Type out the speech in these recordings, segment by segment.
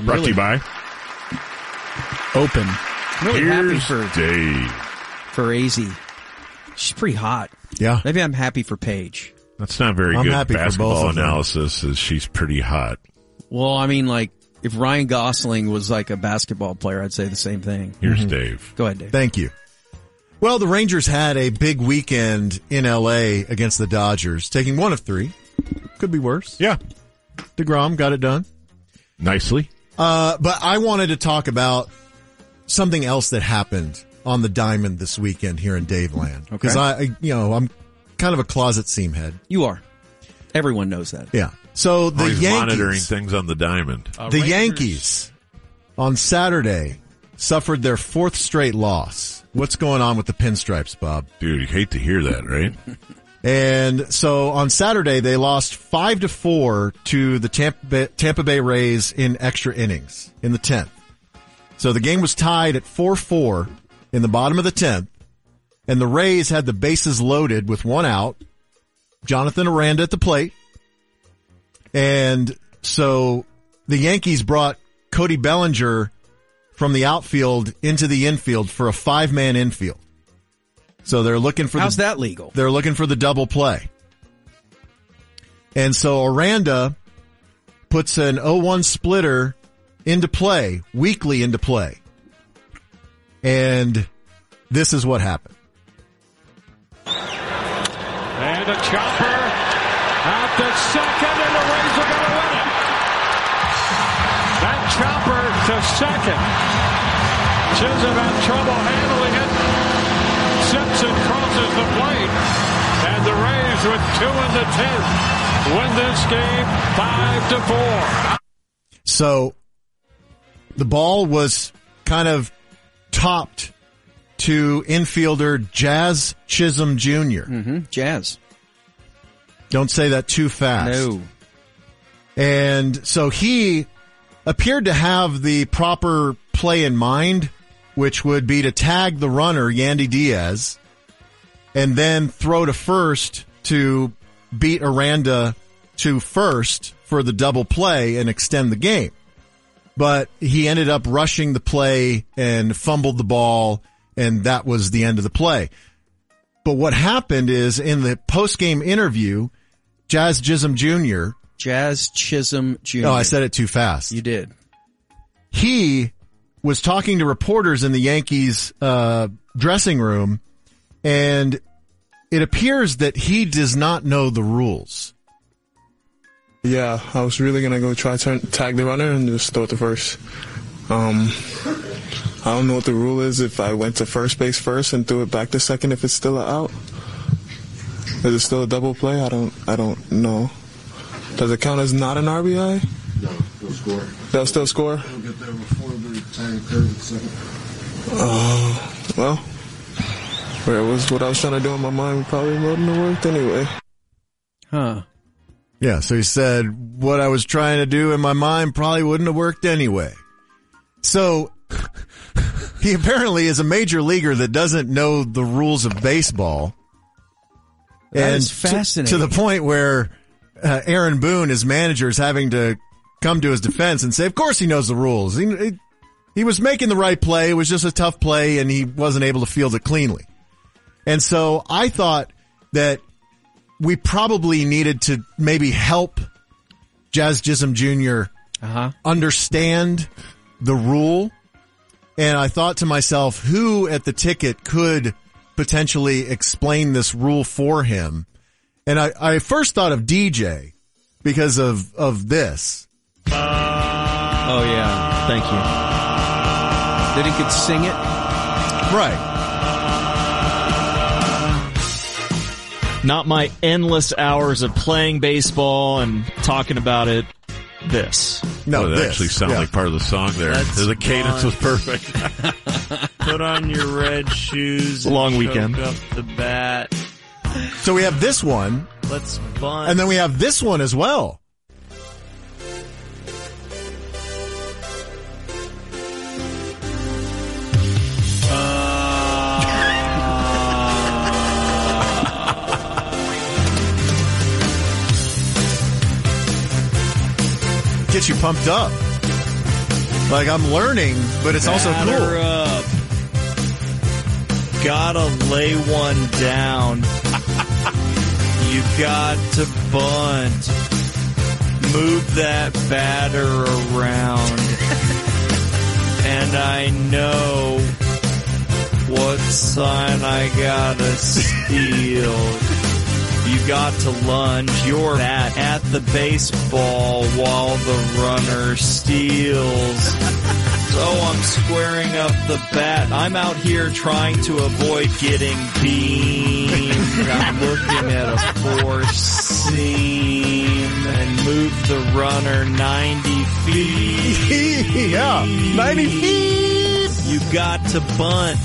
Brought to you by Open. I'm really happy for Dave. For AZ. She's pretty hot. Yeah. Maybe I'm happy for Paige. That's not very I'm good happy for both basketball of them. analysis. Is she's pretty hot. Well, I mean, like, if Ryan Gosling was like a basketball player, I'd say the same thing. Here's Dave. Go ahead, Dave. Thank you. Well, the Rangers had a big weekend in L.A. against the Dodgers, taking 1 of 3. Could be worse. Yeah. DeGrom got it done. Nicely. But I wanted to talk about something else that happened on the diamond this weekend here in Daveland. Because I'm kind of a closet seam head. You are. Everyone knows that. Yeah. So the Always monitoring Yankees, things on the diamond. the Yankees on Saturday suffered their 4th straight loss. What's going on with the Pinstripes, Bob? Dude, you hate to hear that, right? And so on Saturday, they lost 5-4 to the Tampa Bay Rays in extra innings in the 10th. So the game was tied at 4-4 in the bottom of the 10th, and the Rays had the bases loaded with 1 out. Jonathan Aranda at the plate. And so the Yankees brought Cody Bellinger from the outfield into the infield for a 5-man infield. So they're looking for How's that legal? They're looking for the double play. And so Aranda puts an 0-1 splitter into play, weekly into play. And this is what happened. And a chopper out to second, and the Rays are going to win it. That chopper to second. Chisholm had trouble handling it. Simpson crosses the plate, and the Rays with 2 in the 10th win this game 5-4. So the ball was kind of topped to infielder Jazz Chisholm Jr. Jazz. Don't say that too fast. No. And so he appeared to have the proper play in mind, which would be to tag the runner, Yandy Diaz, and then throw to first to beat Aranda to first for the double play and extend the game. But he ended up rushing the play and fumbled the ball, and that was the end of the play. But what happened is in the post-game interview, Jazz Chisholm Jr. Jazz Chisholm Jr. No, I said it too fast. You did. He was talking to reporters in the Yankees dressing room, and it appears that he does not know the rules. Yeah, I was really going to go try to tag the runner and just throw it to first. I don't know what the rule is if I went to first base first and threw it back to second if it's still an out. Is it still a double play? I don't know. Does it count as not an RBI? No, they'll score. They'll still score? They'll get there before the time curve at second. Well, where it was what I was trying to do in my mind probably wouldn't have worked anyway. Huh. Yeah, so he said, what I was trying to do in my mind probably wouldn't have worked anyway. So he apparently is a major leaguer that doesn't know the rules of baseball. That and is fascinating. To the point where Aaron Boone, his manager, is having to come to his defense and say, of course he knows the rules. He was making the right play. It was just a tough play, and he wasn't able to field it cleanly. And so I thought that we probably needed to maybe help Jazz Chisholm Jr. Understand the rule. And I thought to myself, who at the ticket could potentially explain this rule for him? And I first thought of DJ because of this. Oh, yeah. Thank you. That he could sing it? Right. Not my endless hours of playing baseball and talking about it. This. No, that this. actually sounded like part of the song there. The cadence was perfect. Put on your red shoes. Long weekend. Up the bat. So we have this one. Let's bunt. And then we have this one as well. Get you pumped up. Like, I'm learning, but it's also Batter cool. up. Gotta lay one down. You got to bunt. Move that batter around. And I know what sign I gotta steal. You got to lunge your bat at the baseball while the runner steals. So I'm squaring up the bat. I'm out here trying to avoid getting beamed. I'm looking at a four seam and move the runner 90 feet. Yeah, 90 feet. You got to bunt.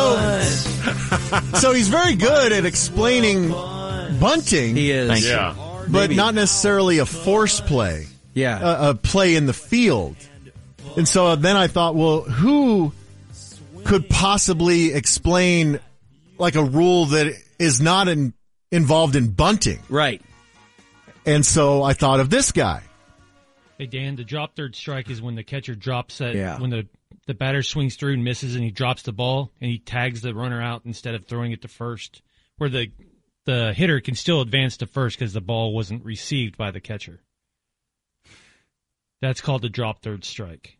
So he's very good at explaining bunting. He is. Yeah. But not necessarily a force play. Yeah. A play in the field. And so then I thought, well, who could possibly explain like a rule that is not involved in bunting? Right. And so I thought of this guy. Hey, Dan, the drop third strike is when the catcher drops it, Yeah. when the batter swings through and misses and he drops the ball and he tags the runner out instead of throwing it to first, where the hitter can still advance to first because the ball wasn't received by the catcher. That's called the drop third strike.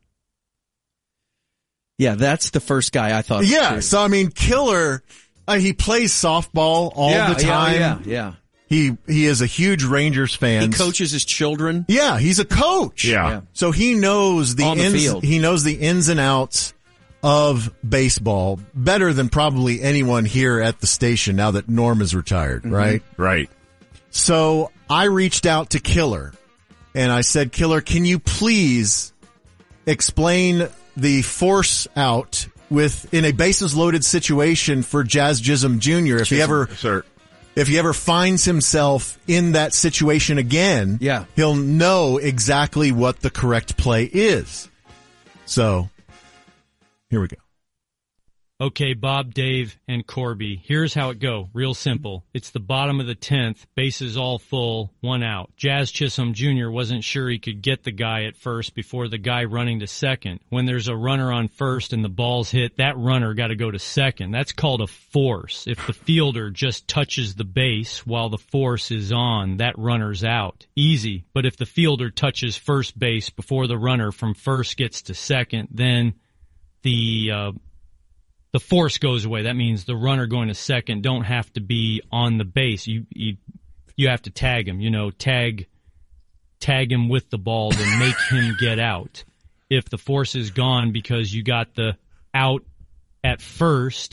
Yeah, that's the first guy I thought. Yeah. too. So, I mean, Killer, he plays softball all the time. Yeah. He is a huge Rangers fan. He coaches his children. Yeah, he's a coach. Yeah. So he knows On the field. He knows the ins and outs of baseball better than probably anyone here at the station now that Norm is retired, right? Right. So I reached out to Killer and I said, Killer, can you please explain the force out in a bases loaded situation for Jazz Chisholm Jr. If he ever finds himself in that situation again, he'll know exactly what the correct play is. So, here we go. Okay, Bob, Dave, and Corby, here's how it go. Real simple. It's the bottom of the 10th, bases all full, 1 out. Jazz Chisholm Jr. wasn't sure he could get the guy at first before the guy running to second. When there's a runner on first and the ball's hit, that runner got to go to second. That's called a force. If the fielder just touches the base while the force is on, that runner's out. Easy. But if the fielder touches first base before the runner from first gets to second, then the force goes away. That means the runner going to second don't have to be on the base. You have to tag him, tag him with the ball to make him get out. If the force is gone because you got the out at first,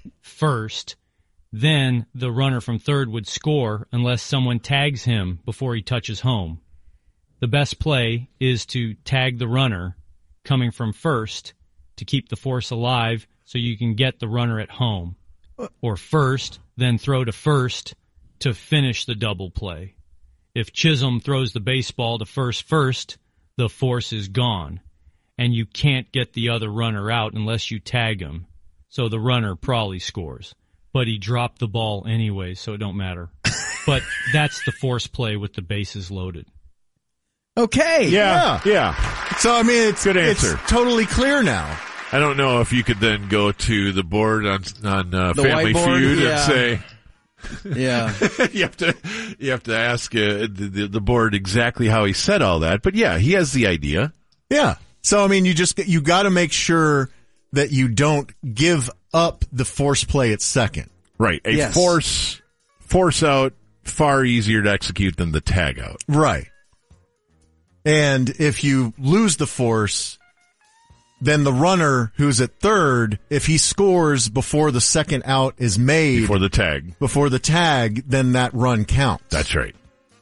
then the runner from third would score unless someone tags him before he touches home. The best play is to tag the runner coming from first to keep the force alive so you can get the runner at home. Or first, then throw to first to finish the double play. If Chisholm throws the baseball to first, the force is gone. And you can't get the other runner out unless you tag him. So the runner probably scores. But he dropped the ball anyway, so it don't matter. But that's the force play with the bases loaded. Okay. Yeah. So, I mean, Good answer. It's totally clear now. I don't know if you could then go to the board on Family whiteboard, Feud yeah. and say, Yeah. you have to ask the board exactly how he said all that. But yeah, he has the idea. Yeah. So, I mean, you got to make sure that you don't give up the force play at second. Right. A force out, far easier to execute than the tag out. Right. And if you lose the force, then the runner who's at third, if he scores before the second out is made, Before the tag, then that run counts. That's right.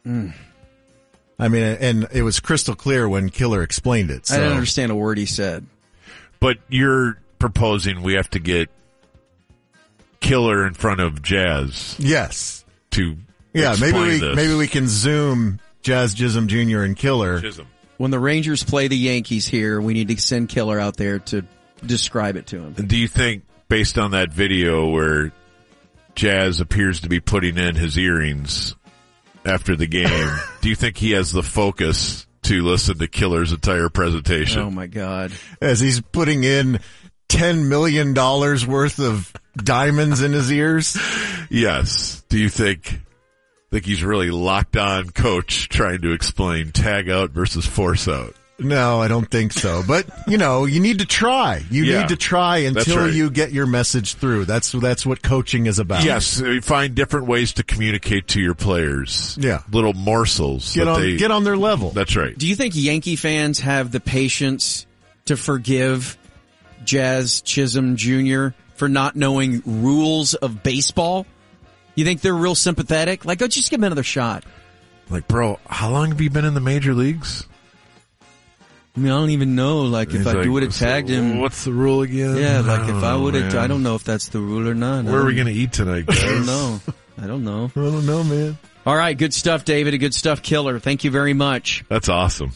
I mean, and it was crystal clear when Killer explained it. So. I didn't understand a word he said. But you're proposing we have to get Killer in front of Jazz. Yes. To maybe we can Zoom Jazz Chisholm Jr. and Killer. Chisholm. When the Rangers play the Yankees here, we need to send Killer out there to describe it to him. Do you think, based on that video where Jazz appears to be putting in his earrings after the game, do you think he has the focus to listen to Killer's entire presentation. Oh my God. As he's putting in $10 million worth of diamonds in his ears. Yes. Do you think he's really locked on coach trying to explain tag out versus force out? No, I don't think so. But, you need to try. You need to try until you get your message through. That's what coaching is about. Yes, you find different ways to communicate to your players. Yeah. Little morsels. Get on their level. That's right. Do you think Yankee fans have the patience to forgive Jazz Chisholm Jr. for not knowing rules of baseball? You think they're real sympathetic? Like, oh, just give him another shot. Like, bro, how long have you been in the major leagues? I mean, I don't even know, like, if I would have tagged him. What's the rule again? Yeah, like, if I would have, I don't know if that's the rule or not. Where are we going to eat tonight, guys? I don't know. I don't know, man. All right, good stuff, David. Good stuff, Killer. Thank you very much. That's awesome.